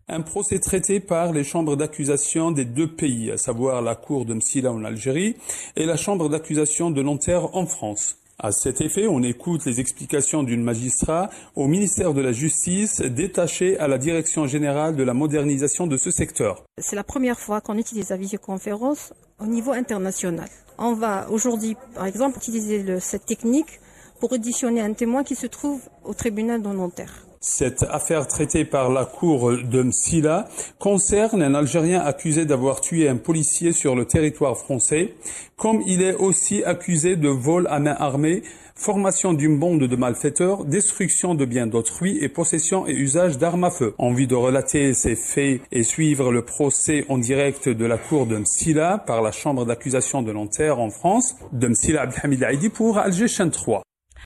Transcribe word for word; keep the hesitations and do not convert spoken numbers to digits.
Un procès traité par les chambres d'accusation des deux pays, à savoir la cour de Msila en Algérie et la chambre d'accusation de Nanterre en France. À cet effet, on écoute les explications d'une magistrat au ministère de la Justice détachée à la Direction générale de la modernisation de ce secteur. C'est la première fois qu'on utilise la visioconférence au niveau international. On va aujourd'hui, par exemple, utiliser le, cette technique pour auditionner un témoin qui se trouve au tribunal de Nanterre. Cette affaire traitée par la cour de Msila concerne un Algérien accusé d'avoir tué un policier sur le territoire français, comme il est aussi accusé de vol à main armée, formation d'une bande de malfaiteurs, destruction de biens d'autrui et possession et usage d'armes à feu. Envie de relater ces faits et suivre le procès en direct de la cour de Msila par la chambre d'accusation de Nanterre en France, de Msila Abdelhamid Aïdi pour Alger Chaîne trois.